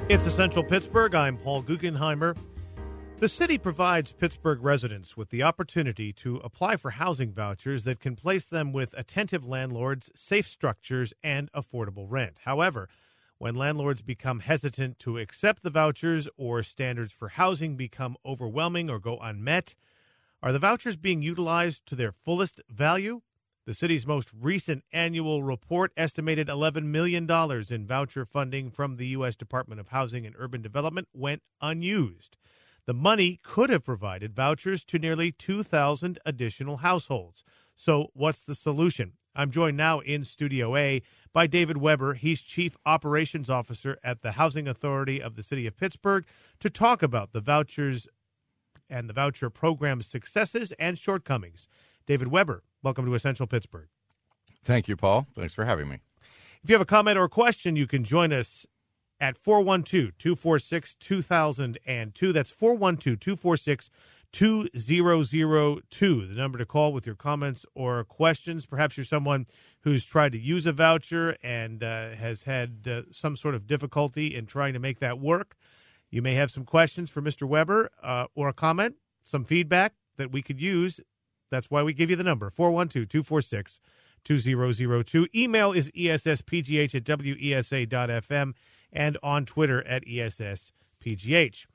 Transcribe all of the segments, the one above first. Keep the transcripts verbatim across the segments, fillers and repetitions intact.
It's Essential Pittsburgh. I'm Paul Guggenheimer. The city provides Pittsburgh residents with the opportunity to apply for housing vouchers that can place them with attentive landlords, safe structures, and affordable rent. However, when landlords become hesitant to accept the vouchers or standards for housing become overwhelming or go unmet, are the vouchers being utilized to their fullest value? The city's most recent annual report estimated eleven million dollars in voucher funding from the U S Department of Housing and Urban Development went unused. The money could have provided vouchers to nearly two thousand additional households. So what's the solution? I'm joined now in Studio A by David Weber. He's Chief Operations Officer at the Housing Authority of the City of Pittsburgh to talk about the vouchers and the voucher program's successes and shortcomings. David Weber, welcome to Essential Pittsburgh. Thank you, Paul. Thanks for having me. If you have a comment or question, you can join us at four one two, two four six, two thousand two. That's four one two, two four six, two thousand two, the number to call with your comments or questions. Perhaps you're someone who's tried to use a voucher and uh, has had uh, some sort of difficulty in trying to make that work. You may have some questions for Mister Weber uh, or a comment, some feedback that we could use. That's why we give you the number, four one two, two four six, two thousand two. Email is E S S P G H at W E S A dot F M and on Twitter at E S S P G H.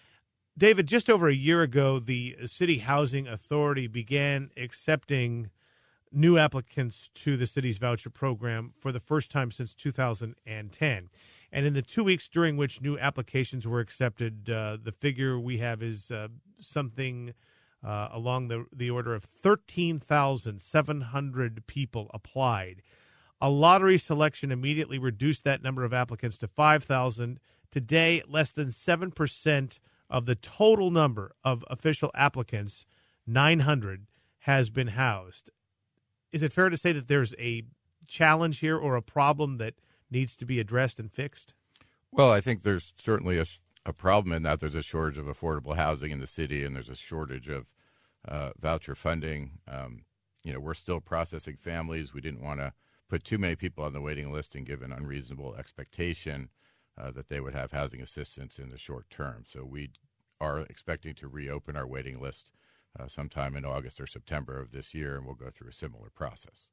David, just over a year ago, the City Housing Authority began accepting new applicants to the city's voucher program for the first time since two thousand ten. And in the two weeks during which new applications were accepted, uh, the figure we have is uh, something uh, along the, the order of thirteen thousand seven hundred people applied. A lottery selection immediately reduced that number of applicants to five thousand. Today, less than seven percent of the total number of official applicants, nine hundred, has been housed. Is it fair to say that there's a challenge here or a problem that needs to be addressed and fixed? Well, I think there's certainly a, a problem in that there's a shortage of affordable housing in the city, and there's a shortage of uh, voucher funding. Um, you know, we're still processing families. We didn't want to put too many people on the waiting list and give an unreasonable expectation uh, that they would have housing assistance in the short term. So we are expecting to reopen our waiting list uh, sometime in August or September of this year, and we'll go through a similar process.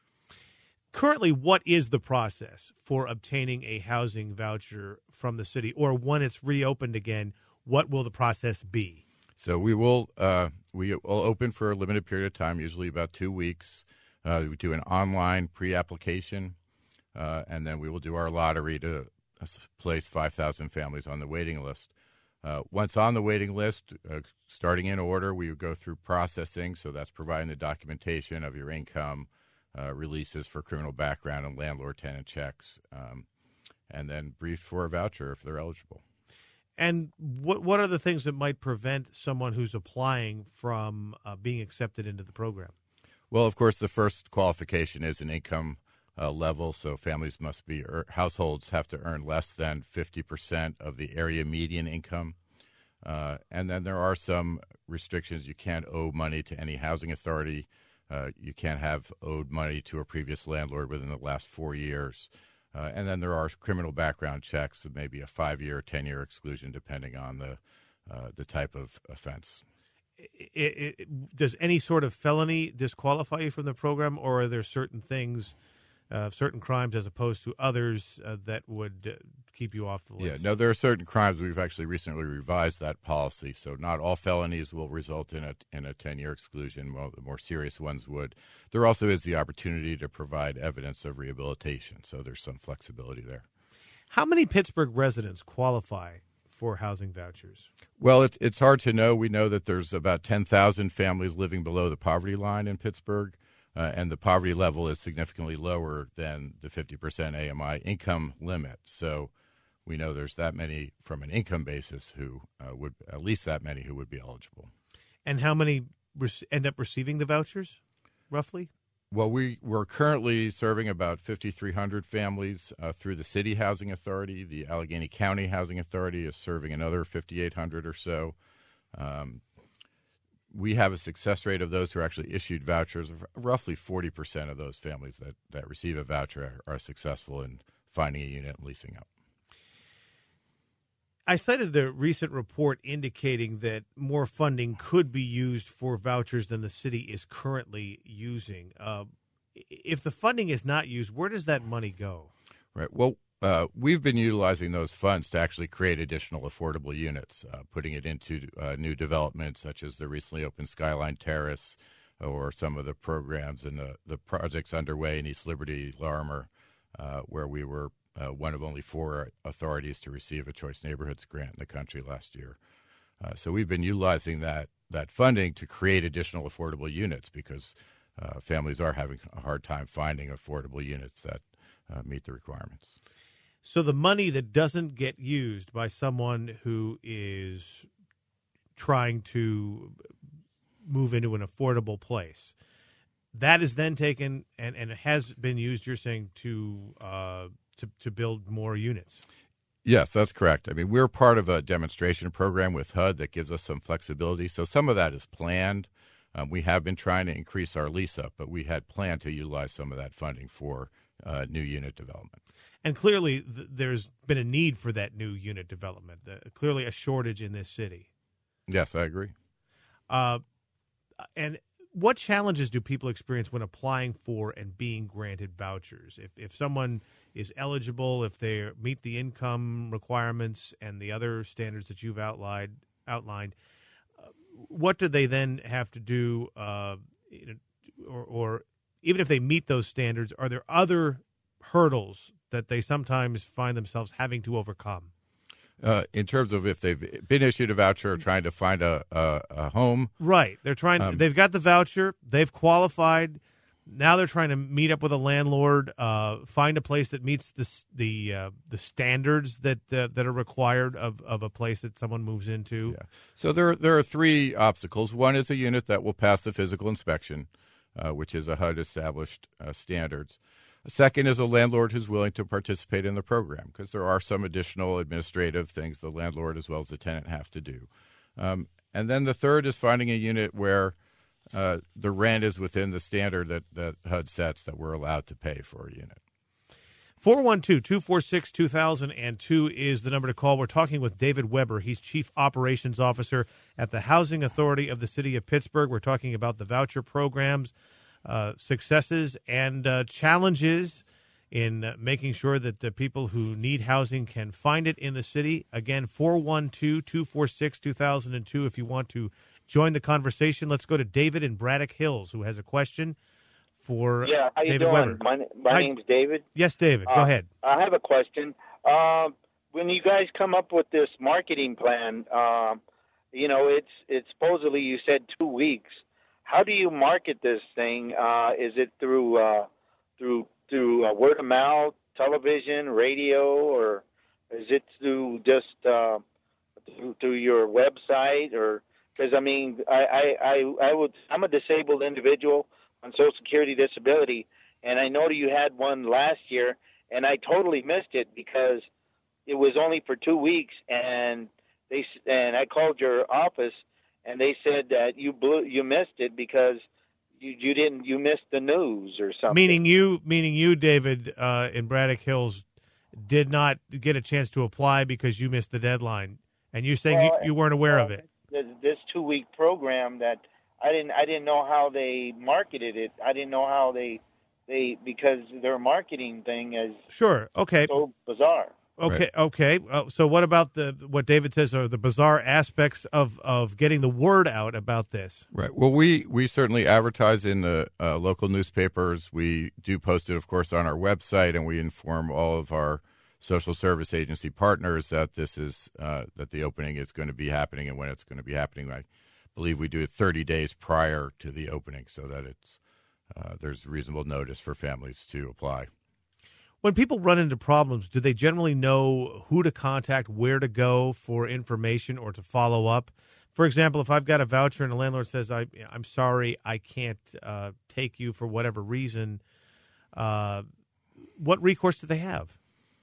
Currently, what is the process for obtaining a housing voucher from the city? Or when it's reopened again, what will the process be? So we will uh, we will open for a limited period of time, usually about two weeks. Uh, we do an online pre-application, uh, and then we will do our lottery to uh, place five thousand families on the waiting list. Uh, once on the waiting list, uh, starting in order, we would go through processing. So that's providing the documentation of your income, uh, releases for criminal background and landlord-tenant checks, um, and then briefed for a voucher if they're eligible. And what what are the things that might prevent someone who's applying from uh, being accepted into the program? Well, of course, the first qualification is an income uh, level. So families must be, er, households have to earn less than fifty percent of the area median income. Uh, and then there are some restrictions. You can't owe money to any housing authority. Uh, you can't have owed money to a previous landlord within the last four years. Uh, and then there are criminal background checks, maybe a five-year or ten-year exclusion, depending on the uh, the type of offense. It, it, it, does any sort of felony disqualify you from the program, or are there certain things, uh, certain crimes as opposed to others uh, that would uh, keep you off the list? Yeah, no, there are certain crimes. We've actually recently revised that policy, so not all felonies will result in a in a ten-year exclusion. Well, the more serious ones would. There also is the opportunity to provide evidence of rehabilitation, so there's some flexibility there. How many Pittsburgh residents qualify for housing vouchers? Well, it's it's hard to know. We know that there's about ten thousand families living below the poverty line in Pittsburgh, uh, and the poverty level is significantly lower than the fifty percent A M I income limit. So we know there's that many from an income basis who uh, would, at least that many who would be eligible. And how many re- end up receiving the vouchers, roughly? Well, we, we're currently serving about fifty-three hundred families uh, through the City Housing Authority. The Allegheny County Housing Authority is serving another fifty-eight hundred or so. Um, we have a success rate of those who are actually issued vouchers. Roughly forty percent of those families that, that receive a voucher are, are successful in finding a unit and leasing up. I cited a recent report indicating that more funding could be used for vouchers than the city is currently using. Uh, if the funding is not used, where does that money go? Right. Well, uh, we've been utilizing those funds to actually create additional affordable units, uh, putting it into uh, new developments such as the recently opened Skyline Terrace or some of the programs and the, the projects underway in East Liberty, Larimer, uh, where we were uh, one of only four authorities to receive a Choice Neighborhoods grant in the country last year. Uh, so we've been utilizing that, that funding to create additional affordable units because uh, families are having a hard time finding affordable units that uh, meet the requirements. So the money that doesn't get used by someone who is trying to move into an affordable place, that is then taken and, and it has been used, you're saying, to, uh, to to build more units. Yes, that's correct. I mean, we're part of a demonstration program with H U D that gives us some flexibility. So some of that is planned. Um, we have been trying to increase our lease up, but we had planned to utilize some of that funding for uh, new unit development. And clearly th- there's been a need for that new unit development, uh, clearly a shortage in this city. Yes, I agree. Uh, and what challenges do people experience when applying for and being granted vouchers? If if someone is eligible, if they meet the income requirements and the other standards that you've outlined, outlined, uh, what do they then have to do? Uh, or, or even if they meet those standards, are there other hurdles that they sometimes find themselves having to overcome? Uh, in terms of if they've been issued a voucher or trying to find a, a, a home. Right. They're trying, um, they've got the voucher, they've qualified. Now they're trying to meet up with a landlord, uh, find a place that meets the the uh, the standards that uh, that are required of, of a place that someone moves into. Yeah. So there there are three obstacles. One is a unit that will pass the physical inspection, uh, which is a H U D established uh, standards. Second is a landlord who's willing to participate in the program because there are some additional administrative things the landlord as well as the tenant have to do. Um, and then the third is finding a unit where uh, the rent is within the standard that, that H U D sets that we're allowed to pay for a unit. four one two, two four six, two thousand two is the number to call. We're talking with David Weber. He's Chief Operations Officer at the Housing Authority of the City of Pittsburgh. We're talking about the voucher programs, Uh, successes and uh, challenges in uh, making sure that the people who need housing can find it in the city. Again, four one two, two four six, two thousand two if you want to join the conversation. Let's go to David in Braddock Hills, who has a question for yeah, how you David doing? Weber. My, my Hi. name's David. Yes, David. Uh, go ahead. I have a question. Uh, when you guys come up with this marketing plan, uh, you know, it's it's supposedly you said two weeks. How do you market this thing? Uh, is it through uh, through through uh, word of mouth, television, radio, or is it through just uh, through, through your website? Or because I mean, I, I, I, I would I'm a disabled individual on Social Security disability, and I know that you had one last year, and I totally missed it because it was only for two weeks, and they and I called your office. And they said that you blew, you missed it because you, you didn't you missed the news or something. Meaning you, meaning you, David, uh, in Braddock Hills, did not get a chance to apply because you missed the deadline, and you're saying well, you, you weren't aware uh, of it. This two week program that I didn't I didn't know how they marketed it. I didn't know how they they because their marketing thing is Sure. Okay. so bizarre. Okay, okay. Uh, so what about the what David says are the bizarre aspects of, of getting the word out about this? Right. Well, we, we certainly advertise in the uh, local newspapers. We do post it, of course, on our website, and we inform all of our social service agency partners that this is uh, that the opening is going to be happening and when it's going to be happening. I believe we do it thirty days prior to the opening so that it's uh, there's reasonable notice for families to apply. When people run into problems, do they generally know who to contact, where to go for information or to follow up? For example, if I've got a voucher and the landlord says, I, I'm sorry, I can't uh, take you for whatever reason, uh, what recourse do they have?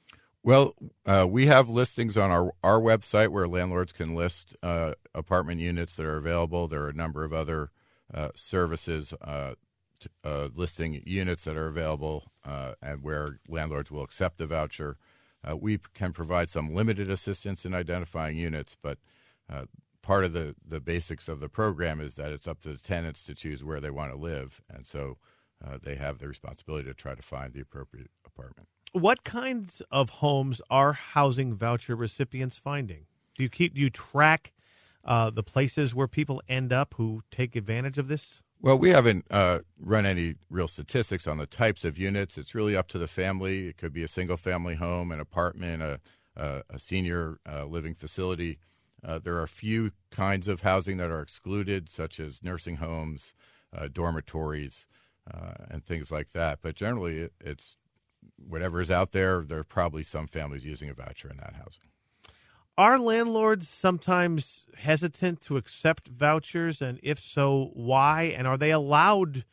Well, uh, we have listings on our, our website where landlords can list uh, apartment units that are available. There are a number of other uh, services uh Uh, listing units that are available uh, and where landlords will accept the voucher. Uh, we can provide some limited assistance in identifying units, but uh, part of the, the basics of the program is that it's up to the tenants to choose where they want to live, and so uh, they have the responsibility to try to find the appropriate apartment. What kinds of homes are housing voucher recipients finding? Do you keep do you track uh, the places where people end up who take advantage of this? Well, we haven't uh, run any real statistics on the types of units. It's really up to the family. It could be a single-family home, an apartment, a, a, a senior uh, living facility. Uh, there are a few kinds of housing that are excluded, such as nursing homes, uh, dormitories, uh, and things like that. But generally, it, it's whatever is out there. There are probably some families using a voucher in that housing. Are landlords sometimes hesitant to accept vouchers, and if so, why? And are they allowed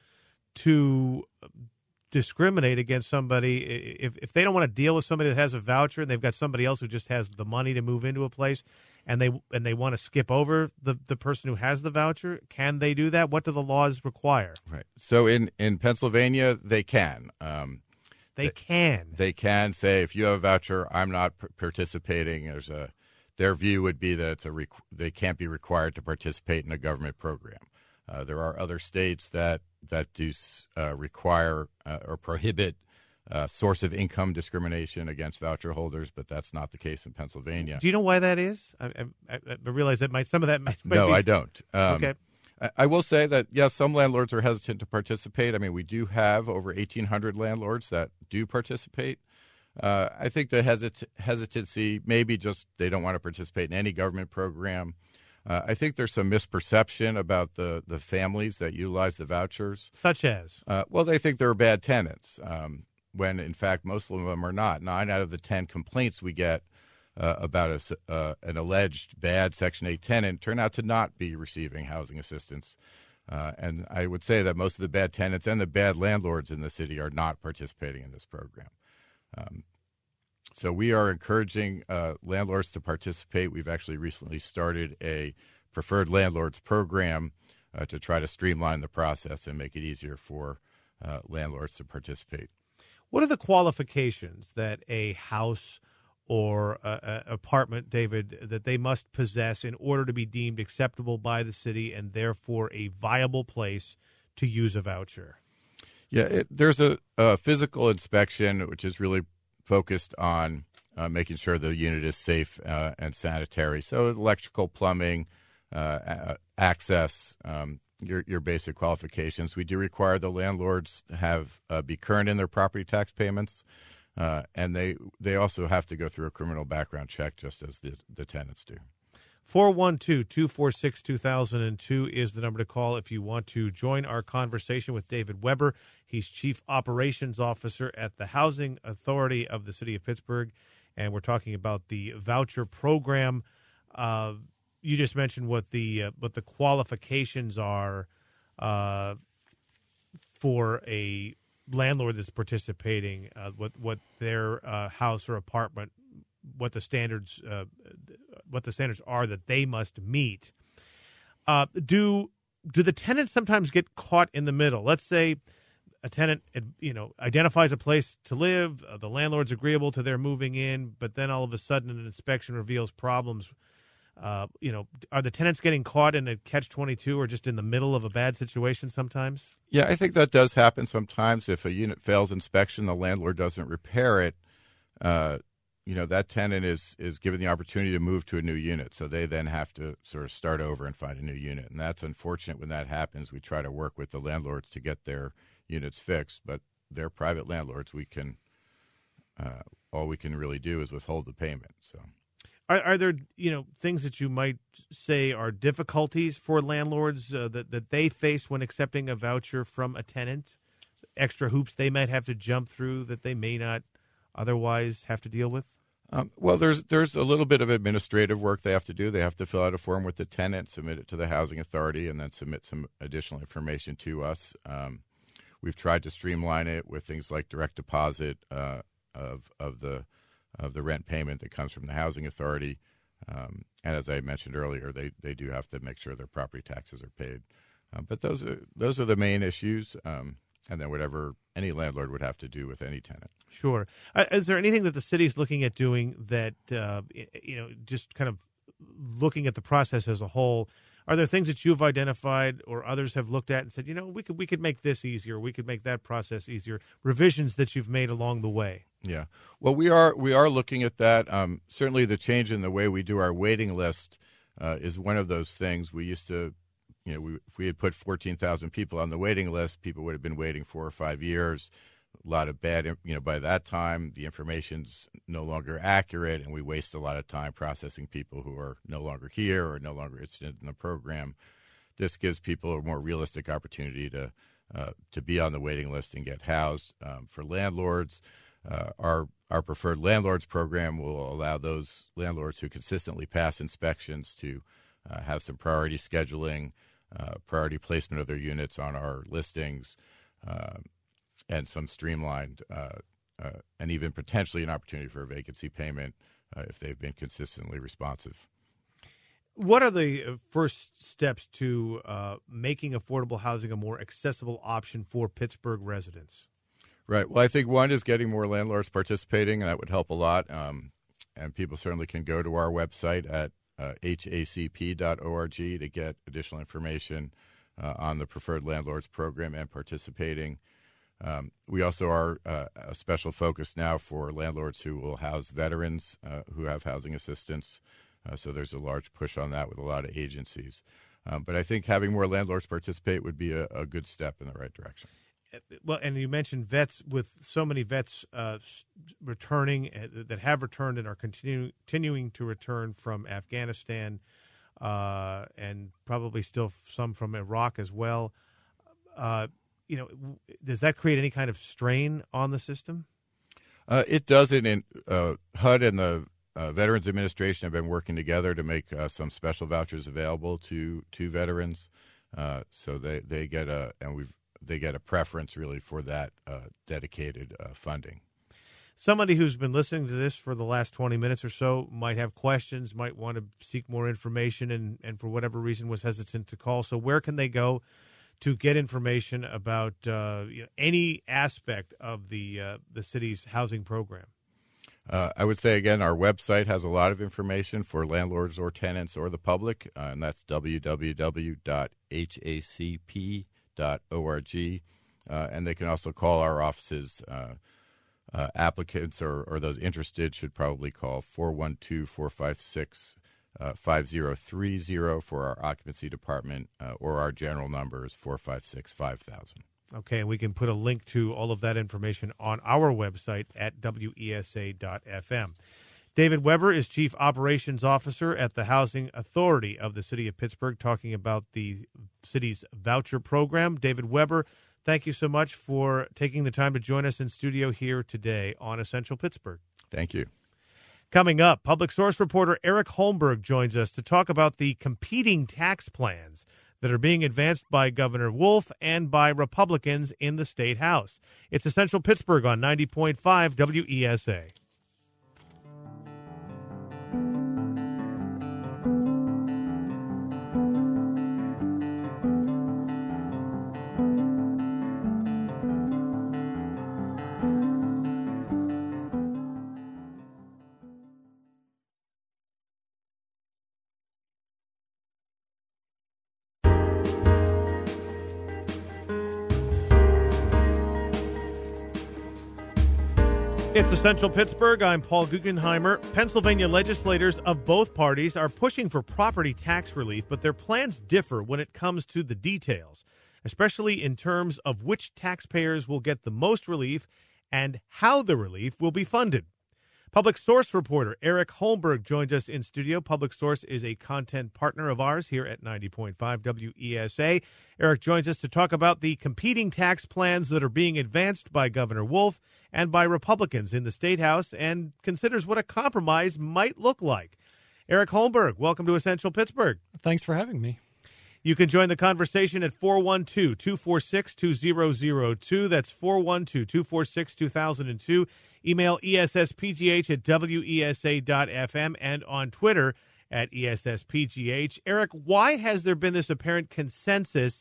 to discriminate against somebody if if they don't want to deal with somebody that has a voucher and they've got somebody else who just has the money to move into a place, and they and they want to skip over the, the person who has the voucher? Can they do that? What do the laws require? Right. So in, in Pennsylvania, they can. Um, they can. They can say, if you have a voucher, I'm not p- participating. There's a Their view would be that it's a requ- they can't be required to participate in a government program. Uh, there are other states that that do uh, require uh, or prohibit uh, source of income discrimination against voucher holders, but that's not the case in Pennsylvania. Do you know why that is? I, I, I realize that might some of that might, might no, be... I don't. Um, okay. I, I will say that yes, some landlords are hesitant to participate. I mean, we do have over eighteen hundred landlords that do participate. Uh, I think the hesit- hesitancy maybe just they don't want to participate in any government program. Uh, I think there's some misperception about the, the families that utilize the vouchers. Such as? Uh, well, they think they're bad tenants, um, when in fact most of them are not. Nine out of the ten complaints we get uh, about a, uh, an alleged bad Section eight tenant turn out to not be receiving housing assistance. Uh, and I would say that most of the bad tenants and the bad landlords in the city are not participating in this program. Um, so we are encouraging uh, landlords to participate. We've actually recently started a preferred landlords program uh, to try to streamline the process and make it easier for uh, landlords to participate. What are the qualifications that a house or a, a apartment, David, that they must possess in order to be deemed acceptable by the city and therefore a viable place to use a voucher? Yeah, it, there's a, a physical inspection, which is really focused on uh, making sure the unit is safe uh, and sanitary. So electrical, plumbing, uh, access, um, your your basic qualifications. We do require the landlords to have uh, be current in their property tax payments, uh, and they they also have to go through a criminal background check, just as the, the tenants do. four one two, two four six, two thousand two is the number to call if you want to join our conversation with David Weber. He's Chief Operations Officer at the Housing Authority of the City of Pittsburgh, and we're talking about the voucher program. Uh, you just mentioned what the uh, what the qualifications are uh, for a landlord that's participating, uh, what what their uh, house or apartment, what the standards uh, what the standards are that they must meet. Uh, do do the tenants sometimes get caught in the middle? Let's say a tenant, you know, identifies a place to live, uh, the landlord's agreeable to their moving in, but then all of a sudden an inspection reveals problems. Uh, you know, are the tenants getting caught in a catch twenty-two or just in the middle of a bad situation sometimes? Yeah, I think that does happen sometimes. If a unit fails inspection, the landlord doesn't repair it. Uh, you know, that tenant is is given the opportunity to move to a new unit. So they then have to sort of start over and find a new unit. And that's unfortunate when that happens. We try to work with the landlords to get their units fixed, but they're private landlords. We can, uh, all we can really do is withhold the payment. So are, are there, you know, things that you might say are difficulties for landlords uh, that, that they face when accepting a voucher from a tenant? Extra hoops they might have to jump through that they may not otherwise have to deal with? Um, well, there's there's a little bit of administrative work they have to do. They have to fill out a form with the tenant, submit it to the housing authority, and then submit some additional information to us. Um, we've tried to streamline it with things like direct deposit uh, of of the of the rent payment that comes from the housing authority. Um, and as I mentioned earlier, they, they do have to make sure their property taxes are paid. Uh, but those are those are the main issues. Um, and then whatever any landlord would have to do with any tenant. Sure. Uh, is there anything that the city's looking at doing that, uh, you know, just kind of looking at the process as a whole? Are there things that you've identified or others have looked at and said, you know, we could we could make this easier, we could make that process easier? Revisions that you've made along the way. Yeah. Well, we are we are looking at that. Um, certainly, the change in the way we do our waiting list uh, is one of those things. We used to, you know, we, if we had put fourteen thousand people on the waiting list, people would have been waiting four or five years. A lot of bad, you know, by that time, the information's no longer accurate, and we waste a lot of time processing people who are no longer here or no longer interested in the program. This gives people a more realistic opportunity to uh, to be on the waiting list and get housed. Um, for landlords, uh, our our preferred landlords program will allow those landlords who consistently pass inspections to uh, have some priority scheduling, uh, priority placement of their units on our listings. Uh, and some streamlined uh, uh, and even potentially an opportunity for a vacancy payment uh, if they've been consistently responsive. What are the first steps to uh, making affordable housing a more accessible option for Pittsburgh residents? Right. Well, I think one is getting more landlords participating, and that would help a lot. Um, and people certainly can go to our website at uh, H A C P dot org to get additional information uh, on the Preferred Landlords Program and participating. Um, we also are uh, a special focus now for landlords who will house veterans uh, who have housing assistance. Uh, so there's a large push on that with a lot of agencies. Um, but I think having more landlords participate would be a, a good step in the right direction. Well, and you mentioned vets, with so many vets uh, returning uh, that have returned and are continu- continuing to return from Afghanistan uh, and probably still some from Iraq as well. Uh, You know, does that create any kind of strain on the system? Uh, it doesn't. In uh, H U D and the uh, Veterans Administration have been working together to make uh, some special vouchers available to to veterans, uh, so they, they get a and we've they get a preference really for that uh, dedicated uh, funding. Somebody who's been listening to this for the last twenty minutes or so might have questions, might want to seek more information, and, and for whatever reason was hesitant to call. So where can they go to get information about uh, you know, any aspect of the uh, the city's housing program? Uh, I would say, again, our website has a lot of information for landlords or tenants or the public, uh, and that's w w w dot h a c p dot org. Uh, and they can also call our offices. Uh, uh, applicants or, or those interested should probably call four one two, four five six, five zero three zero for our occupancy department, uh, or our general number is four five six, five thousand. Okay, and we can put a link to all of that information on our website at w e s a dot f m. David Weber is Chief Operations Officer at the Housing Authority of the City of Pittsburgh, talking about the city's voucher program. David Weber, thank you so much for taking the time to join us in studio here today on Essential Pittsburgh. Thank you. Coming up, Public Source reporter Eric Holmberg joins us to talk about the competing tax plans that are being advanced by Governor Wolf and by Republicans in the State House. It's Essential Pittsburgh on ninety point five W E S A. It's Essential Pittsburgh. I'm Paul Guggenheimer. Pennsylvania legislators of both parties are pushing for property tax relief, but their plans differ when it comes to the details, especially in terms of which taxpayers will get the most relief and how the relief will be funded. Public Source reporter Eric Holmberg joins us in studio. Public Source is a content partner of ours here at ninety point five W E S A. Eric joins us to talk about the competing tax plans that are being advanced by Governor Wolf and by Republicans in the State House, and considers what a compromise might look like. Eric Holmberg, welcome to Essential Pittsburgh. Thanks for having me. You can join the conversation at four one two, two four six, two zero zero two. That's four one two, two four six, two thousand two. Email E S S P G H at W E S A dot F M and on Twitter at E S S P G H. Eric, why has there been this apparent consensus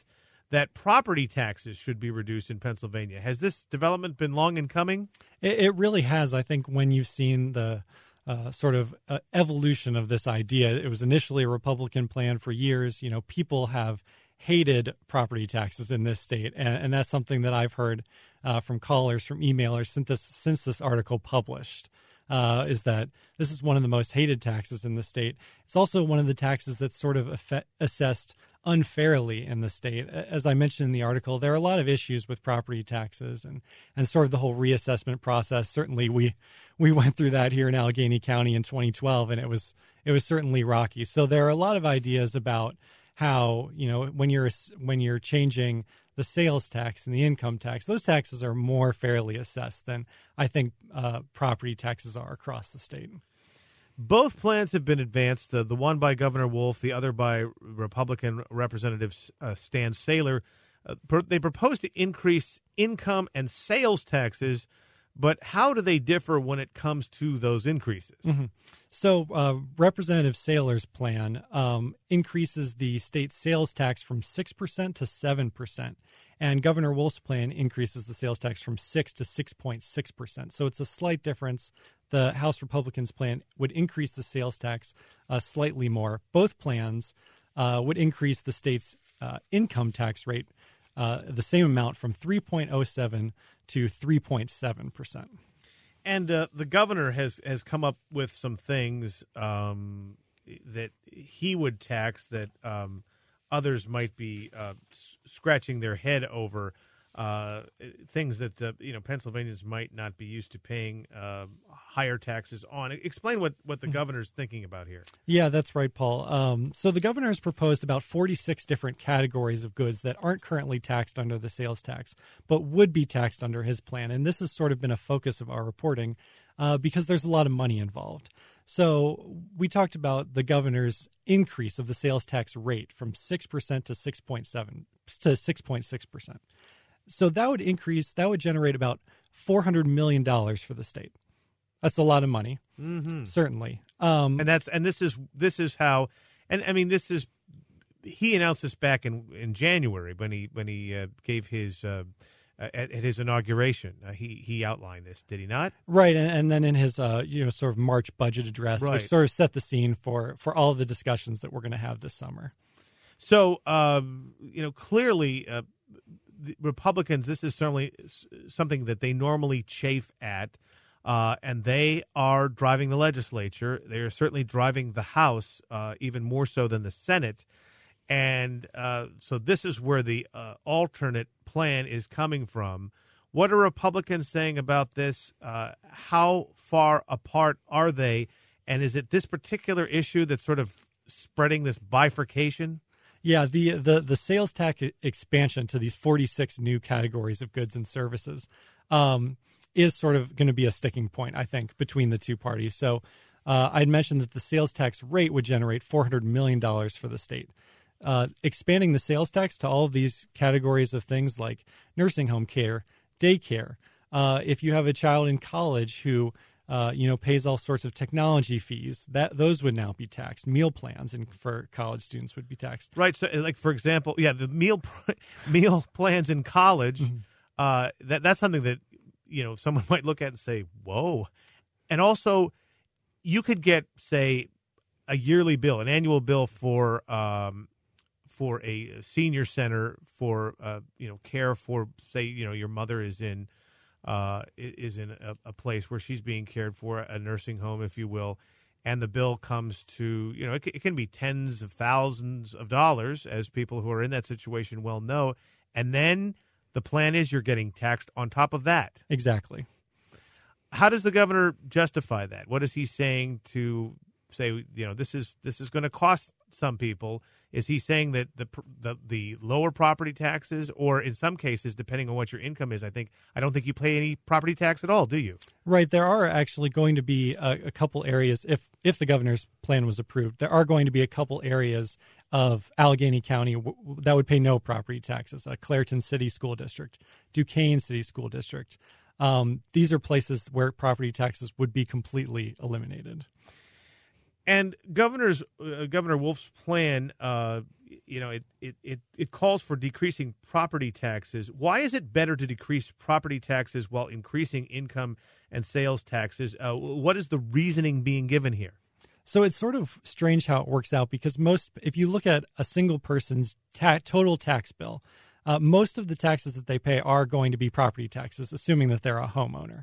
that property taxes should be reduced in Pennsylvania. Has this development been long in coming? It, it really has. I think when you've seen the uh, sort of uh, evolution of this idea, it was initially a Republican plan for years. You know, people have hated property taxes in this state, and, and that's something that I've heard uh, from callers, from emailers since this since this article published. Uh, is that this is one of the most hated taxes in the state. It's also one of the taxes that's sort of affe- assessed unfairly in the state. As I mentioned in the article, there are a lot of issues with property taxes and, and sort of the whole reassessment process. Certainly, we we went through that here in Allegheny County in twenty twelve, and it was it was certainly rocky. So there are a lot of ideas about how, you know, when you're when you're changing the sales tax and the income tax, those taxes are more fairly assessed than I think uh, property taxes are across the state. Both plans have been advanced, uh, the one by Governor Wolf, the other by Republican Representative uh, Stan Saylor. Uh, pr- they propose to increase income and sales taxes, but how do they differ when it comes to those increases? Mm-hmm. So uh, Representative Saylor's plan um, increases the state sales tax from six percent to seven percent. And Governor Wolf's plan increases the sales tax from six to six point six percent. So it's a slight difference. The House Republicans' plan would increase the sales tax uh, slightly more. Both plans uh, would increase the state's uh, income tax rate uh, the same amount from three point oh seven to three point seven percent. And uh, the governor has, has come up with some things um, that he would tax that um, others might be uh, s- scratching their head over, uh, things that uh, you know Pennsylvanians might not be used to paying uh, higher taxes on. Explain what, what the governor's thinking about here. Yeah, that's right, Paul. Um, so the governor has proposed about forty-six different categories of goods that aren't currently taxed under the sales tax, but would be taxed under his plan. And this has sort of been a focus of our reporting uh, because there's a lot of money involved. So we talked about the governor's increase of the sales tax rate from six percent to six point seven to six point six percent. So that would increase, that would generate about four hundred million dollars for the state. That's a lot of money, mm-hmm. certainly. Um, and that's and this is this is how, and I mean this is he announced this back in, in January when he when he uh, gave his uh, at, at his inauguration. Uh, he he outlined this, did he not? Right, and, and then in his uh, you know sort of March budget address, right. which sort of set the scene for for all of the discussions that we're going to have this summer. So um, you know clearly. Uh, The Republicans, this is certainly something that they normally chafe at, uh, and they are driving the legislature. They are certainly driving the House, uh, even more so than the Senate. And uh, so this is where the uh, alternate plan is coming from. What are Republicans saying about this? Uh, how far apart are they? And is it this particular issue that's sort of spreading this bifurcation? Yeah, the, the the sales tax expansion to these forty-six new categories of goods and services um, is sort of going to be a sticking point, I think, between the two parties. So uh, I'd mentioned that the sales tax rate would generate four hundred million dollars for the state. Uh, expanding the sales tax to all of these categories of things like nursing home care, daycare, uh, if you have a child in college who Uh, you know, pays all sorts of technology fees, that those would now be taxed. Meal plans and for college students would be taxed. Right. So, like for example, yeah, the meal meal plans in college. Mm-hmm. Uh, that that's something that you know someone might look at and say, "Whoa!" And also, you could get say a yearly bill, an annual bill for um, for a senior center for uh, you know care for say you know your mother is in. Uh, is in a, a place where she's being cared for, a nursing home, if you will, and the bill comes to, you know, it, it can be tens of thousands of dollars, as people who are in that situation well know, and then the plan is you're getting taxed on top of that. Exactly. How does the governor justify that? What is he saying to say, you know, this is this is going to cost some people? Is he saying that the, the the lower property taxes, or in some cases, depending on what your income is, I think I don't think you pay any property tax at all, do you? Right. There are actually going to be a, a couple areas, if if the governor's plan was approved, there are going to be a couple areas of Allegheny County w- that would pay no property taxes. Uh, Clairton City School District, Duquesne City School District. Um, these are places where property taxes would be completely eliminated. And Governor's uh, Governor Wolf's plan, uh, you know, it, it, it, it calls for decreasing property taxes. Why is it better to decrease property taxes while increasing income and sales taxes? Uh, what is the reasoning being given here? So it's sort of strange how it works out because most, if you look at a single person's ta- total tax bill, uh, most of the taxes that they pay are going to be property taxes, assuming that they're a homeowner.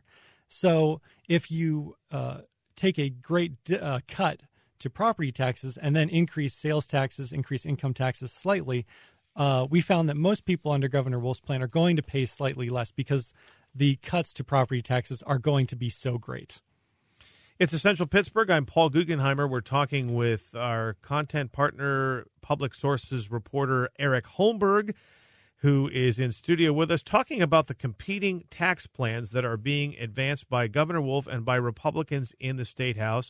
So if you uh, take a great uh, cut to property taxes and then increase sales taxes, increase income taxes slightly, uh, we found that most people under Governor Wolf's plan are going to pay slightly less because the cuts to property taxes are going to be so great. It's Essential Pittsburgh. I'm Paul Guggenheimer. We're talking with our content partner, Public Sources reporter Eric Holmberg, who is in studio with us, talking about the competing tax plans that are being advanced by Governor Wolf and by Republicans in the State House.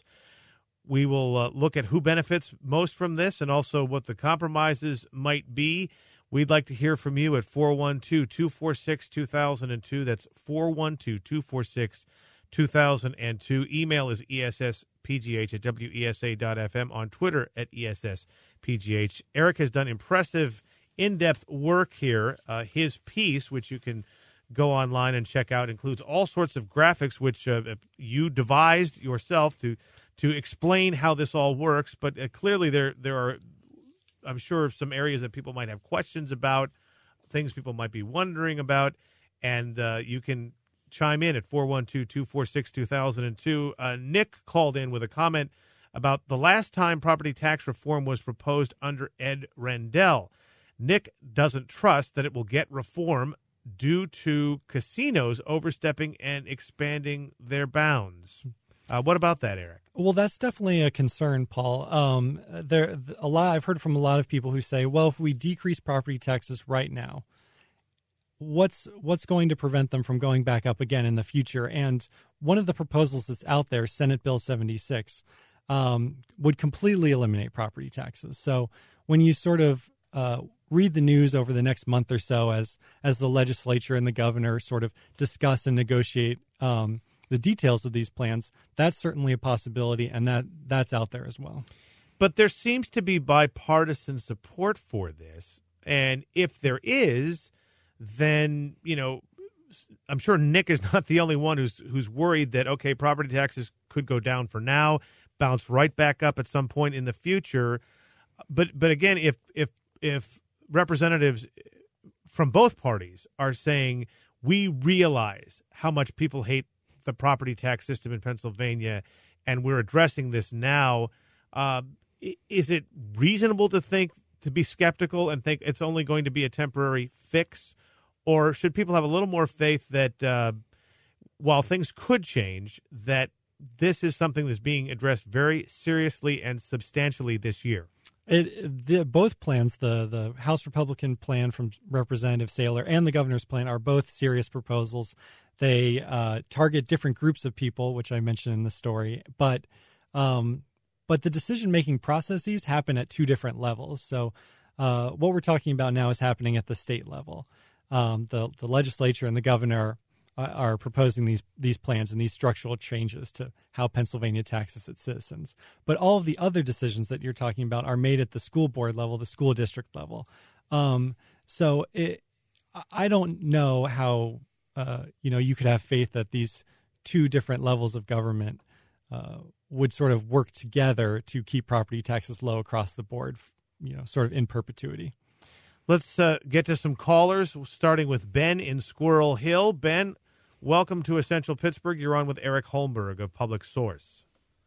We will uh, look at who benefits most from this and also what the compromises might be. We'd like to hear from you at four one two, two four six, two thousand two. That's four one two, two four six, two thousand two. Email is E S S P G H at W E S A dot F M. On Twitter at E S S P G H. Eric has done impressive, in-depth work here. Uh, his piece, which you can go online and check out, includes all sorts of graphics, which uh, you devised yourself to to explain how this all works. But uh, clearly there there are, I'm sure, some areas that people might have questions about, things people might be wondering about, and uh, you can chime in at four one two, two four six, two thousand two. Uh, Nick called in with a comment about the last time property tax reform was proposed under Ed Rendell. Nick doesn't trust that it will get reform due to casinos overstepping and expanding their bounds. Uh, what about that, Eric? Well, that's definitely a concern, Paul. Um, there, a lot. I've heard from a lot of people who say, "Well, if we decrease property taxes right now, what's what's going to prevent them from going back up again in the future?" And one of the proposals that's out there, Senate Bill seventy-six, um, would completely eliminate property taxes. So when you sort of uh, read the news over the next month or so, as as the legislature and the governor sort of discuss and negotiate Um, the details of these plans, that's certainly a possibility, and that that's out there as well. But there seems to be bipartisan support for this, and if there is, then, you know, I'm sure Nick is not the only one who's who's worried that, okay, property taxes could go down for now, bounce right back up at some point in the future. But but again, if if if representatives from both parties are saying we realize how much people hate the property tax system in Pennsylvania, and we're addressing this now, uh, is it reasonable to think, to be skeptical and think it's only going to be a temporary fix? Or should people have a little more faith that uh, while things could change, that this is something that's being addressed very seriously and substantially this year? It, the, both plans, the, the House Republican plan from Representative Saylor and the governor's plan, are both serious proposals. They uh, target different groups of people, which I mentioned in the story, but um, but the decision-making processes happen at two different levels. So uh, what we're talking about now is happening at the state level. Um, the the legislature and the governor are, are proposing these these plans and these structural changes to how Pennsylvania taxes its citizens. But all of the other decisions that you're talking about are made at the school board level, the school district level. Um, so it, I don't know how uh, you know you could have faith that these two different levels of government uh, would sort of work together to keep property taxes low across the board, you know, sort of in perpetuity. Let's uh, get to some callers, starting with Ben in Squirrel Hill. Ben, welcome to Essential Pittsburgh. You're on with Eric Holmberg of Public Source.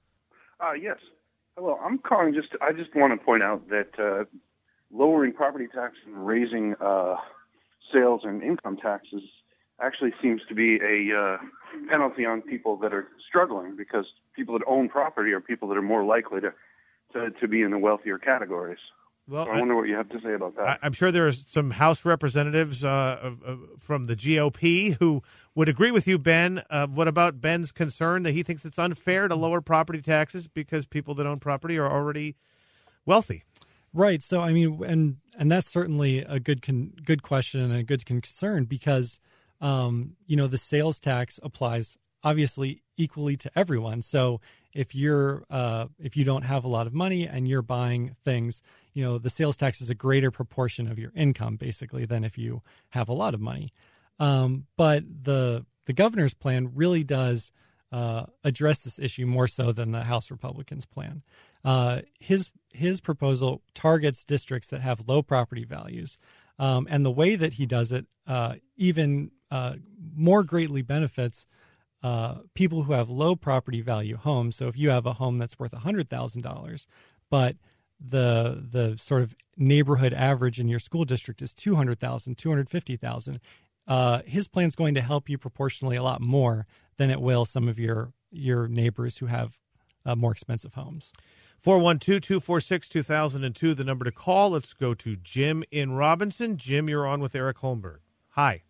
Uh, yes. Hello. I'm calling just – I just want to point out that uh, lowering property tax and raising uh, sales and income taxes actually seems to be a uh, penalty on people that are struggling, because people that own property are people that are more likely to, to, to be in the wealthier categories. Well, so I wonder what you have to say about that. I, I'm sure there are some House representatives uh, of, of, from the G O P who would agree with you, Ben. Uh, what about Ben's concern that he thinks it's unfair to lower property taxes because people that own property are already wealthy? Right. So, I mean, and and that's certainly a good con, good question and a good concern, because, um, you know, the sales tax applies obviously equally to everyone. So if you're uh, if you don't have a lot of money and you're buying things, you know, the sales tax is a greater proportion of your income, basically, than if you have a lot of money. Um, but the the governor's plan really does uh, address this issue more so than the House Republicans' plan. Uh, his his proposal targets districts that have low property values, um, and the way that he does it uh, even uh, more greatly benefits uh, people who have low property value homes. So if you have a home that's worth one hundred thousand dollars, but the the sort of neighborhood average in your school district is two hundred thousand dollars, two hundred fifty thousand dollars, uh, his plan is going to help you proportionally a lot more than it will some of your your neighbors who have uh, more expensive homes. four one two, two four six, two thousand two, the number to call. Let's go to Jim in Robinson. Jim, you're on with Eric Holmberg. Hi.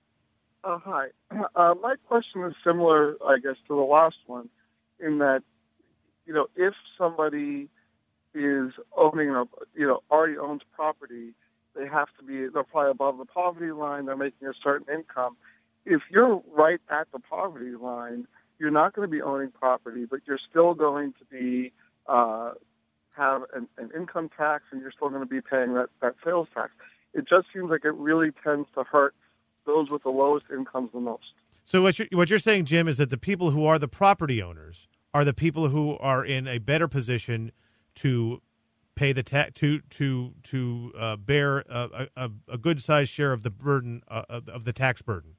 Uh, hi. Uh, my question is similar, I guess, to the last one, in that, you know, if somebody is owning, a, you know, already owns property, they have to be, they're probably above the poverty line, they're making a certain income. If you're right at the poverty line, you're not going to be owning property, but you're still going to be, uh, have an, an income tax, and you're still going to be paying that, that sales tax. It just seems like it really tends to hurt those with the lowest incomes the most. So what you're, what you're saying, Jim, is that the people who are the property owners are the people who are in a better position to pay the tax, to to to uh, bear a, a, a good sized share of the burden uh, of, of the tax burden.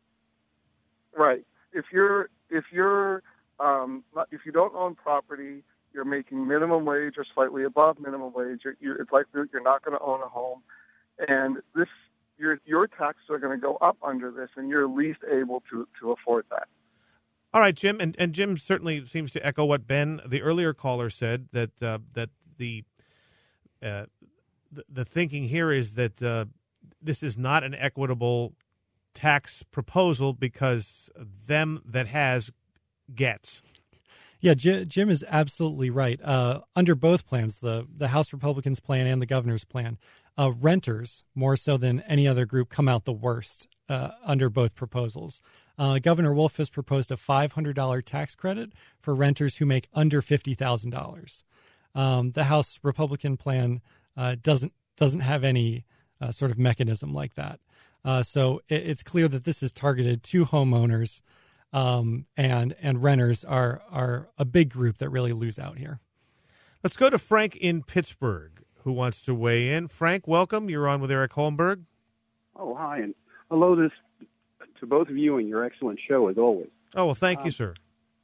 Right. If you're if you're um, if you don't own property, you're making minimum wage or slightly above minimum wage. You're, you're, it's likely you're not going to own a home, and this your your taxes are going to go up under this, and you're least able to, to afford that. All right, Jim, and, and Jim certainly seems to echo what Ben, the earlier caller, said, that uh, that the, uh, the the thinking here is that uh, this is not an equitable tax proposal because them that has gets. Yeah, J- Jim is absolutely right. Uh, under both plans, the, the House Republicans' plan and the governor's plan, uh, renters, more so than any other group, come out the worst uh, under both proposals. Uh, Governor Wolf has proposed a five hundred dollars tax credit for renters who make under fifty thousand dollars. Um, the House Republican plan uh, doesn't doesn't have any uh, sort of mechanism like that. Uh, so it, it's clear that this is targeted to homeowners, um, and and renters are are a big group that really lose out here. Let's go to Frank in Pittsburgh, who wants to weigh in. Frank, welcome. You're on with Eric Holmberg. Oh, hi, and hello this to both of you and your excellent show, as always. Oh, well, thank um, you, sir.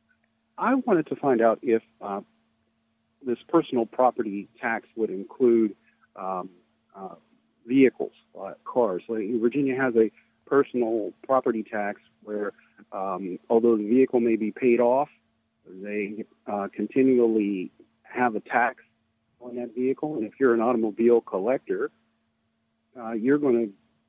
I wanted to find out if uh, this personal property tax would include um, uh, vehicles, uh, cars. Like Virginia has a personal property tax where, um, although the vehicle may be paid off, they uh, continually have a tax on that vehicle. And if you're an automobile collector, uh, you're going to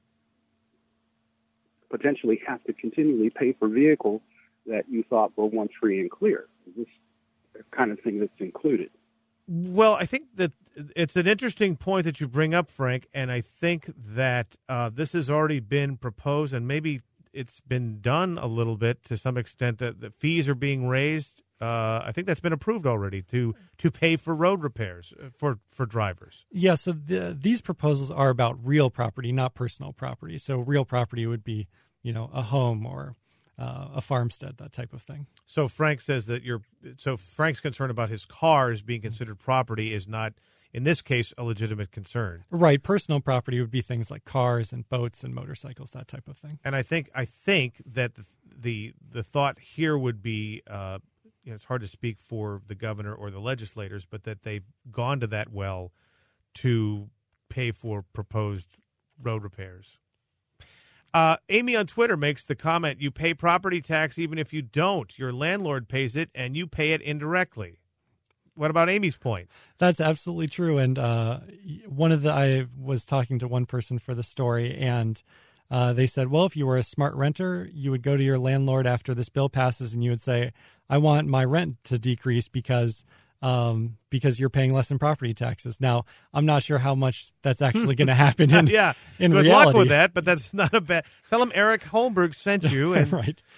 potentially have to continually pay for vehicles that you thought were once free and clear. This kind of thing that's included. Well, I think that it's an interesting point that you bring up, Frank, and I think that uh, this has already been proposed, and maybe it's been done a little bit to some extent, that the fees are being raised. Uh, I think that's been approved already to to pay for road repairs for, for drivers. Yeah, so the, these proposals are about real property, not personal property. So real property would be, you know, a home or uh, a farmstead, that type of thing. So Frank says that you're. So Frank's concern about his cars being considered property is not, in this case, a legitimate concern. Right. Personal property would be things like cars and boats and motorcycles, that type of thing. And I think I think that the the, the thought here would be. Uh, You know, it's hard to speak for the governor or the legislators, but that they've gone to that well to pay for proposed road repairs. Uh, Amy on Twitter makes the comment, you pay property tax even if you don't. Your landlord pays it, and you pay it indirectly. What about Amy's point? That's absolutely true. And uh, one of the I was talking to one person for the story, and Uh, they said, well, if you were a smart renter, you would go to your landlord after this bill passes and you would say, I want my rent to decrease because um, because you're paying less in property taxes. Now, I'm not sure how much that's actually going to happen in, yeah, in good reality. luck with that, but that's not a bad. Tell them Eric Holmberg sent you. And, right.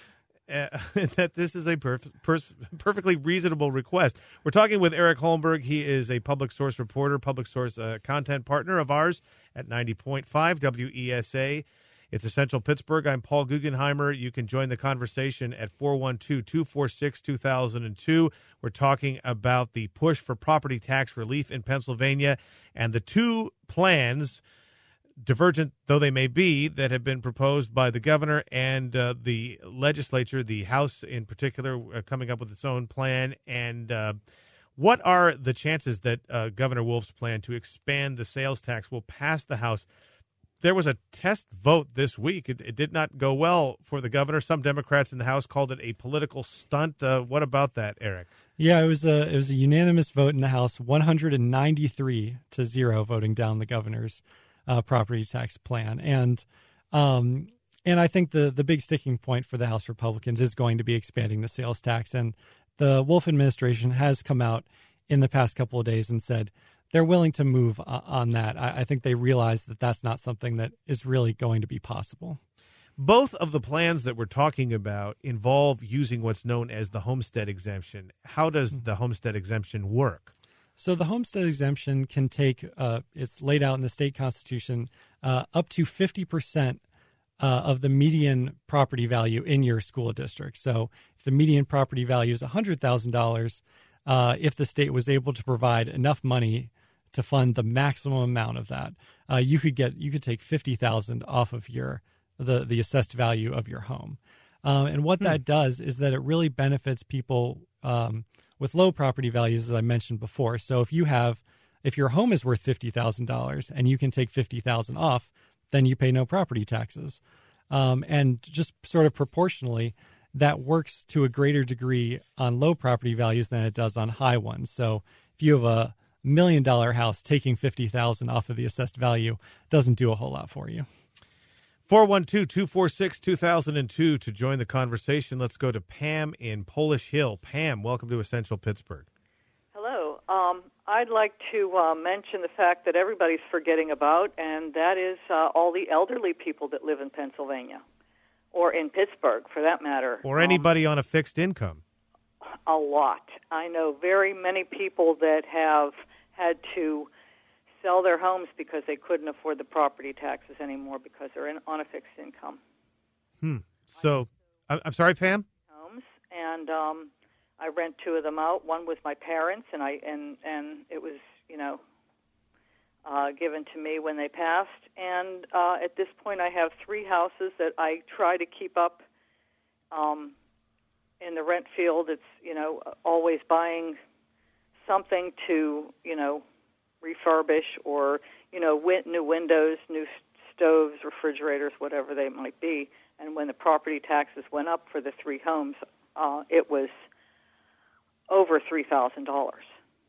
uh, that this is a perf- per- perfectly reasonable request. We're talking with Eric Holmberg. He is a public source reporter, public source uh, content partner of ours at ninety point five W E S A. It's Essential Pittsburgh. I'm Paul Guggenheimer. You can join the conversation at four one two, two four six, two thousand two. We're talking about the push for property tax relief in Pennsylvania and the two plans, divergent though they may be, that have been proposed by the governor and uh, the legislature, the House in particular, uh, coming up with its own plan. And uh, what are the chances that uh, Governor Wolf's plan to expand the sales tax will pass the House? There was a test vote this week. It, it did not go well for the governor. Some Democrats in the House called it a political stunt. Uh, what about that, Eric? Yeah, it was a it was a unanimous vote in the House, one hundred ninety-three to zero, voting down the governor's uh, property tax plan. And um, and I think the the big sticking point for the House Republicans is going to be expanding the sales tax. And the Wolf administration has come out in the past couple of days and said they're willing to move on that. I think they realize that that's not something that is really going to be possible. Both of the plans that we're talking about involve using what's known as the homestead exemption. How does the homestead exemption work? So the homestead exemption can take, uh, it's laid out in the state constitution, uh, up to fifty percent uh, of the median property value in your school district. So if the median property value is one hundred thousand dollars, uh, if the state was able to provide enough money to fund the maximum amount of that, uh, you could get you could take fifty thousand off of your the the assessed value of your home, um, and what hmm. that does is that it really benefits people um, with low property values, as I mentioned before. So if you have if your home is worth fifty thousand dollars and you can take fifty thousand off, then you pay no property taxes, um, and just sort of proportionally, that works to a greater degree on low property values than it does on high ones. So if you have a million dollar house, taking fifty thousand off of the assessed value doesn't do a whole lot for you. four one two, two four six, two thousand two to join the conversation. Let's go to Pam in Polish Hill. Pam, welcome to Essential Pittsburgh. Hello. Um, I'd like to uh, mention the fact that everybody's forgetting about, and that is uh, all the elderly people that live in Pennsylvania, or in Pittsburgh, for that matter. Or anybody um, on a fixed income. A lot. I know very many people that have had to sell their homes because they couldn't afford the property taxes anymore because they're in, on a fixed income. Hmm. So, I'm sorry, Pam? Homes, and um, I rent two of them out. One was my parents, and I and, and it was, you know, uh, given to me when they passed. And uh, at this point, I have three houses that I try to keep up. Um, in the rent field, it's, you know, always buying something to, you know, refurbish or, you know, win- new windows, new stoves, refrigerators, whatever they might be. And when the property taxes went up for the three homes, uh, it was over three thousand dollars.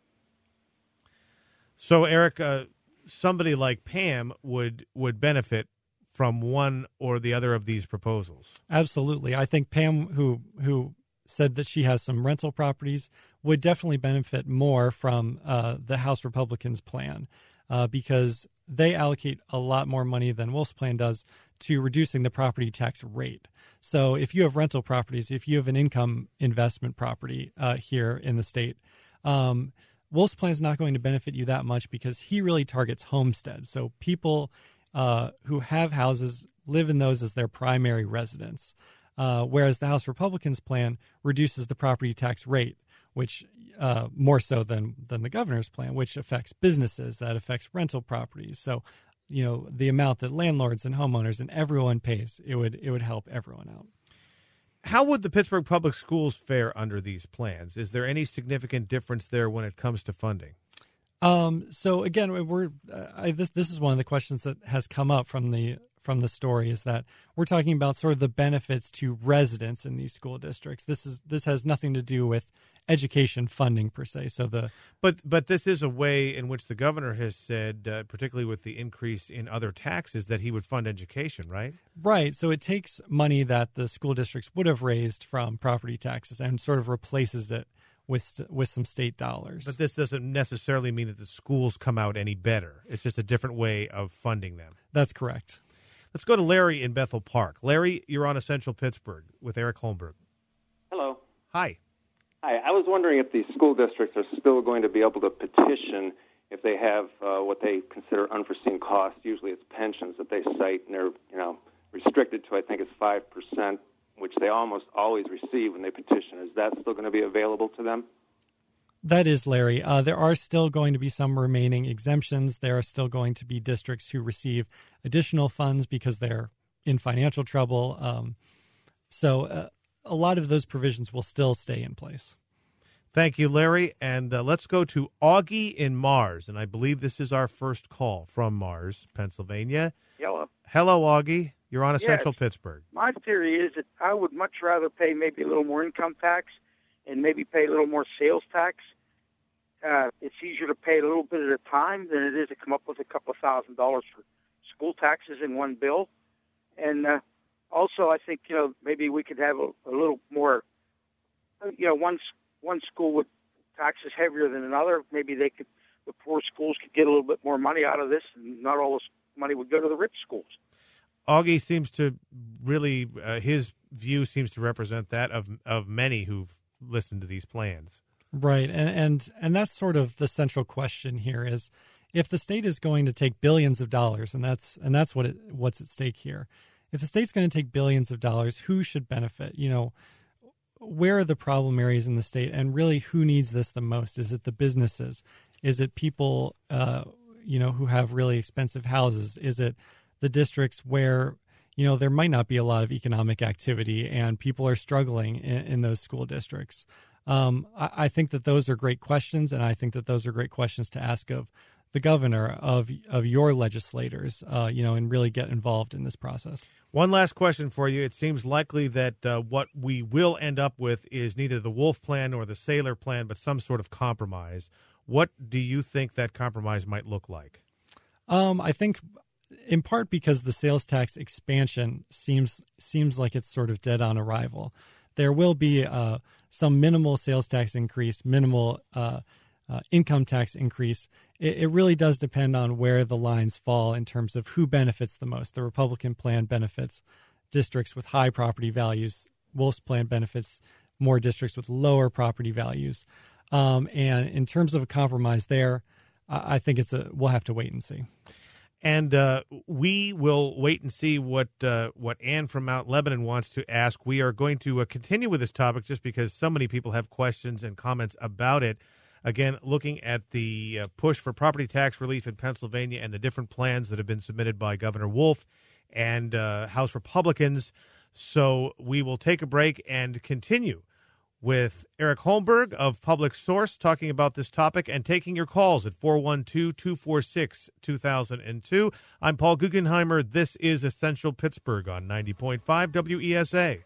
So, Eric, uh, somebody like Pam would, would benefit from one or the other of these proposals. Absolutely. I think Pam, who who said that she has some rental properties, would definitely benefit more from uh, the House Republicans' plan uh, because they allocate a lot more money than Wolf's plan does to reducing the property tax rate. So if you have rental properties, if you have an income investment property uh, here in the state, um, Wolf's plan is not going to benefit you that much because he really targets homesteads. So people uh, who have houses live in those as their primary residence. Uh, whereas the House Republicans' plan reduces the property tax rate, which uh, more so than than the governor's plan, which affects businesses, that affects rental properties. So, you know, the amount that landlords and homeowners and everyone pays, it would it would help everyone out. How would the Pittsburgh Public Schools fare under these plans? Is there any significant difference there when it comes to funding? Um, so again, we're uh, I, this this is one of the questions that has come up from the from the story is that we're talking about sort of the benefits to residents in these school districts. This is this has nothing to do with education funding per se. So the but but this is a way in which the governor has said, uh, particularly with the increase in other taxes, that he would fund education, right? Right. So it takes money that the school districts would have raised from property taxes and sort of replaces it with with some state dollars. But this doesn't necessarily mean that the schools come out any better. It's just a different way of funding them. That's correct. Let's go to Larry in Bethel Park. Larry, you're on Essential Pittsburgh with Eric Holmberg. Hi. Hi. I was wondering if the school districts are still going to be able to petition if they have uh, what they consider unforeseen costs. Usually it's pensions that they cite, and they're, you know, restricted to, I think it's five percent, which they almost always receive when they petition. Is that still going to be available to them? That is, Larry. Uh, there are still going to be some remaining exemptions. There are still going to be districts who receive additional funds because they're in financial trouble. Um, so uh, a lot of those provisions will still stay in place. Thank you, Larry. And uh, let's go to Augie in Mars. And I believe this is our first call from Mars, Pennsylvania. Hello. Hello, Augie. You're on Essential Yes. Pittsburgh. My theory is that I would much rather pay maybe a little more income tax and maybe pay a little more sales tax. Uh, it's easier to pay a little bit at a time than it is to come up with a couple of thousand dollars for school taxes in one bill. And uh, also, I think, you know, maybe we could have a, a little more, you know, one, one school with taxes heavier than another. Maybe they could, the poor schools could get a little bit more money out of this, and not all this money would go to the rich schools. Augie seems to really, uh, his view seems to represent that of of many who've listened to these plans. Right, and, and and that's sort of the central question here is if the state is going to take billions of dollars, and that's and that's what it, what's at stake here. If the state's going to take billions of dollars, who should benefit? You know, where are the problem areas in the state, and really who needs this the most? Is it the businesses? Is it people, uh, you know, who have really expensive houses? Is it the districts where, you know, there might not be a lot of economic activity and people are struggling in, in those school districts? Um, I, I think that those are great questions, and I think that those are great questions to ask of the governor, of of your legislators, uh, you know, and really get involved in this process. One last question for you. It seems likely that uh, what we will end up with is neither the Wolf plan nor the Saylor plan, but some sort of compromise. What do you think that compromise might look like? Um, I think in part because the sales tax expansion seems seems like it's sort of dead on arrival. There will be uh, some minimal sales tax increase, minimal uh, uh, income tax increase. It, it really does depend on where the lines fall in terms of who benefits the most. The Republican plan benefits districts with high property values. Wolf's plan benefits more districts with lower property values. Um, and in terms of a compromise there, I, I think it's a we'll have to wait and see. And uh, we will wait and see what uh, what Ann from Mount Lebanon wants to ask. We are going to uh, continue with this topic just because so many people have questions and comments about it. Again, looking at the uh, push for property tax relief in Pennsylvania and the different plans that have been submitted by Governor Wolf and uh, House Republicans. So we will take a break and continue with Eric Holmberg of Public Source talking about this topic and taking your calls at four one two, two four six, two thousand two. I'm Paul Guggenheimer. This is Essential Pittsburgh on ninety point five W E S A.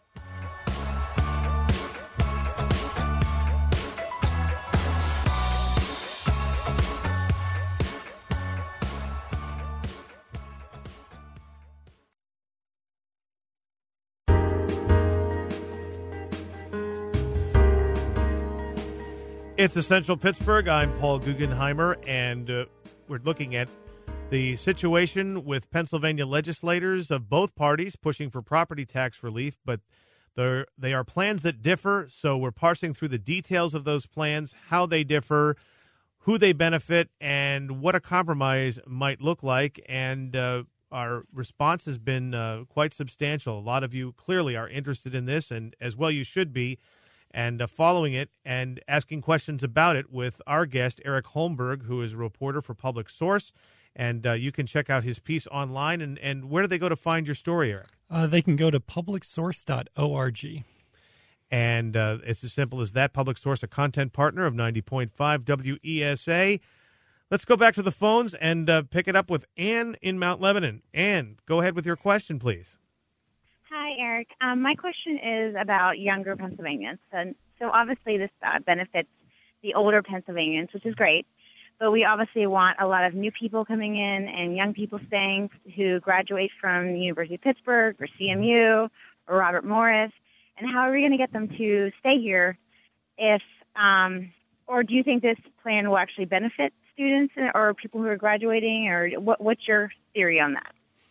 It's Essential Pittsburgh. I'm Paul Guggenheimer, and uh, we're looking at the situation with Pennsylvania legislators of both parties pushing for property tax relief, but they are plans that differ, so we're parsing through the details of those plans, how they differ, who they benefit, and what a compromise might look like, and uh, our response has been uh, quite substantial. A lot of you clearly are interested in this, and as well you should be, and uh, following it and asking questions about it with our guest, Eric Holmberg, who is a reporter for Public Source. And uh, you can check out his piece online. And, and where do they go to find your story, Eric? Uh, they can go to public source dot org. And uh, it's as simple as that. Public Source, a content partner of ninety point five W E S A. Let's go back to the phones and uh, pick it up with Ann in Mount Lebanon. Ann, go ahead with your question, please. Hi, Eric. Um, my question is about younger Pennsylvanians. And so obviously this uh, benefits the older Pennsylvanians, which is great. But we obviously want a lot of new people coming in and young people staying who graduate from the University of Pittsburgh or C M U or Robert Morris. And how are we going to get them to stay here if, um, or do you think this plan will actually benefit students or people who are graduating, or what, what's your theory on that?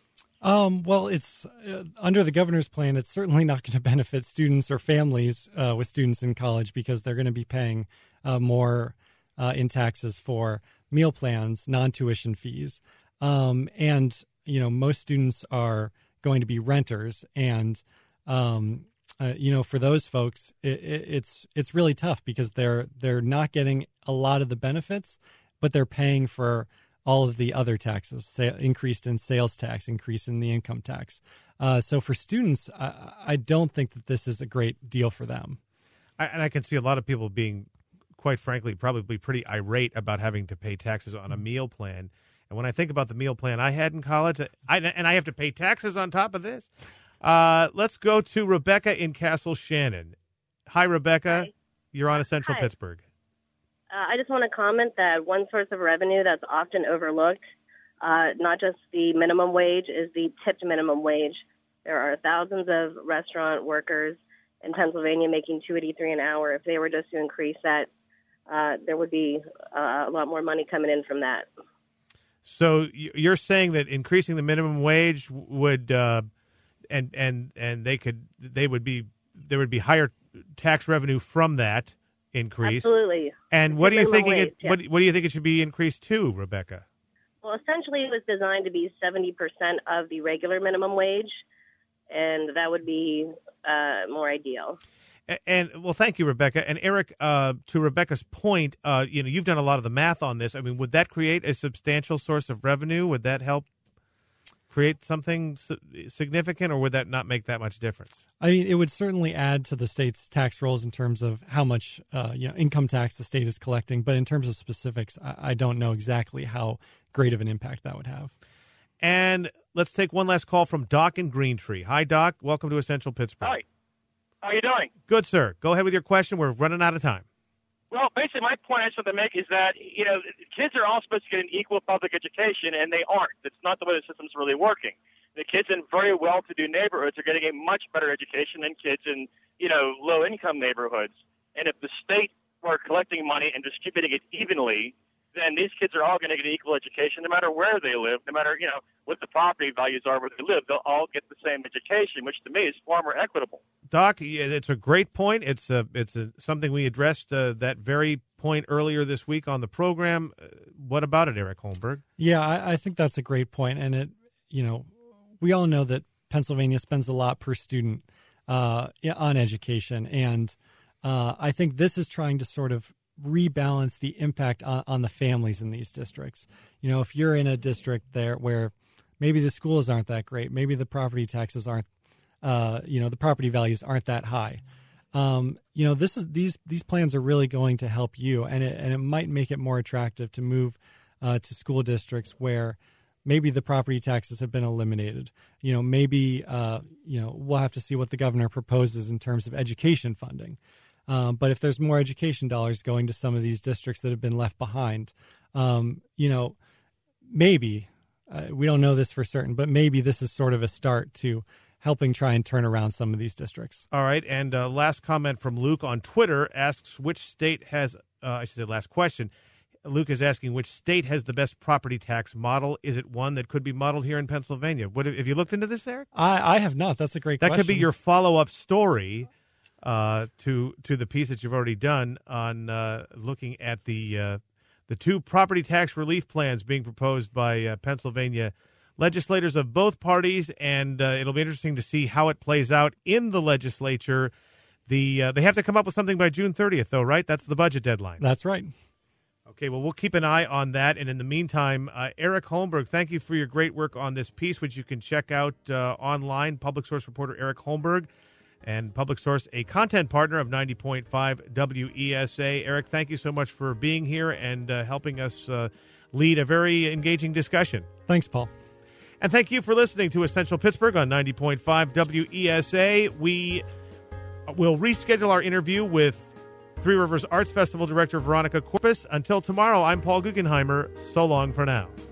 Um, well, it's uh, under the governor's plan. It's certainly not going to benefit students or families uh, with students in college because they're going to be paying uh, more uh, in taxes for meal plans, non-tuition fees, um, and you know most students are going to be renters, and um, uh, you know for those folks, it, it, it's it's really tough because they're they're not getting a lot of the benefits, but they're paying for all of the other taxes, say, increased in sales tax, increase in the income tax. Uh, so for students, I, I don't think that this is a great deal for them. I, and I can see a lot of people being, quite frankly, probably pretty irate about having to pay taxes on a meal plan. And when I think about the meal plan I had in college, I, and I have to pay taxes on top of this. Uh, let's go to Rebecca in Castle Shannon. Hi, Rebecca. Hi. You're on Essential Hi. Pittsburgh. Uh, I just want to comment that one source of revenue that's often overlooked, uh, not just the minimum wage, is the tipped minimum wage. There are thousands of restaurant workers in Pennsylvania making two dollars and eighty-three cents an hour. If they were just to increase that, uh, there would be uh, a lot more money coming in from that. So you're saying that increasing the minimum wage would, uh, and and and they could, they would be, there would be higher tax revenue from that increase. Absolutely. And what do you think Minimum it? wage, yeah. What, what do you think it should be increased to, Rebecca? Well, essentially, it was designed to be seventy percent of the regular minimum wage, and that would be uh, more ideal. And, and well, thank you, Rebecca. And Eric, uh, to Rebecca's point, uh, you know, you've done a lot of the math on this. I mean, would that create a substantial source of revenue? Would that help create something significant, or would that not make that much difference? I mean, it would certainly add to the state's tax rolls in terms of how much uh, you know income tax the state is collecting. But in terms of specifics, I, I don't know exactly how great of an impact that would have. And let's take one last call from Doc in Greentree. Hi, Doc. Welcome to Essential Pittsburgh. Hi. How are you doing? Good, sir. Go ahead with your question. We're running out of time. Well, basically, my point I just want to make is that, you know, kids are all supposed to get an equal public education, and they aren't. It's not the way the system's really working. The kids in very well-to-do neighborhoods are getting a much better education than kids in, you know, low-income neighborhoods. And if the state were collecting money and distributing it evenly, then these kids are all going to get an equal education no matter where they live, no matter, you know, what the property values are where they live. They'll all get the same education, which to me is far more equitable. Doc, it's a great point. It's a, it's a, something we addressed uh, that very point earlier this week on the program. Uh, what about it, Eric Holmberg? Yeah, I, I think that's a great point. And it, you know, we all know that Pennsylvania spends a lot per student uh, on education, and uh, I think this is trying to sort of rebalance the impact on, on the families in these districts. You know, if you're in a district there where maybe the schools aren't that great, maybe the property taxes aren't, uh, you know, the property values aren't that high. Um, you know, this is these these plans are really going to help you, and it and it might make it more attractive to move uh, to school districts where maybe the property taxes have been eliminated. You know, maybe uh, you know we'll have to see what the governor proposes in terms of education funding. Um, but if there's more education dollars going to some of these districts that have been left behind, um, you know, maybe, uh, we don't know this for certain, but maybe this is sort of a start to helping try and turn around some of these districts. All right. And uh, last comment from Luke on Twitter asks which state has, uh, I should say last question. Luke is asking which state has the best property tax model. Is it one that could be modeled here in Pennsylvania? What, have you looked into this, Eric? I, I have not. That's a great that question. That could be your follow-up story uh, to to the piece that you've already done on uh, looking at the uh, the two property tax relief plans being proposed by uh, Pennsylvania legislators of both parties, and uh, it'll be interesting to see how it plays out in the legislature. The uh, they have to come up with something by June thirtieth, though, right? That's the budget deadline. That's right. Okay, well, we'll keep an eye on that. And in the meantime, uh, Eric Holmberg, thank you for your great work on this piece, which you can check out uh, online. Public Source reporter Eric Holmberg, and Public Source, a content partner of ninety point five W E S A. Eric, thank you so much for being here and uh, helping us uh, lead a very engaging discussion. Thanks, Paul. And thank you for listening to Essential Pittsburgh on ninety point five W E S A. We will reschedule our interview with Three Rivers Arts Festival Director Veronica Corpus. Until tomorrow, I'm Paul Guggenheimer. So long for now.